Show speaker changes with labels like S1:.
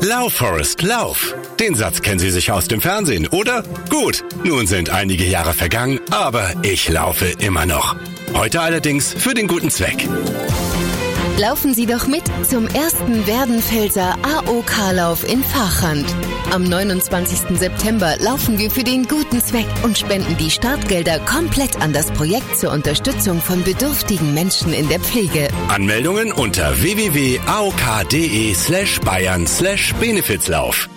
S1: Lauf, Forrest, lauf. Den Satz kennen Sie sicher aus dem Fernsehen, oder? Gut, nun sind einige Jahre vergangen, aber ich laufe immer noch. Heute allerdings für den guten Zweck.
S2: Laufen Sie doch mit zum ersten Werdenfelser AOK-Lauf in Vachand. Am 29. September laufen wir für den guten Zweck und spenden die Startgelder komplett an das Projekt zur Unterstützung von bedürftigen Menschen in der Pflege.
S1: Anmeldungen unter www.aok.de/bayern/Benefizlauf.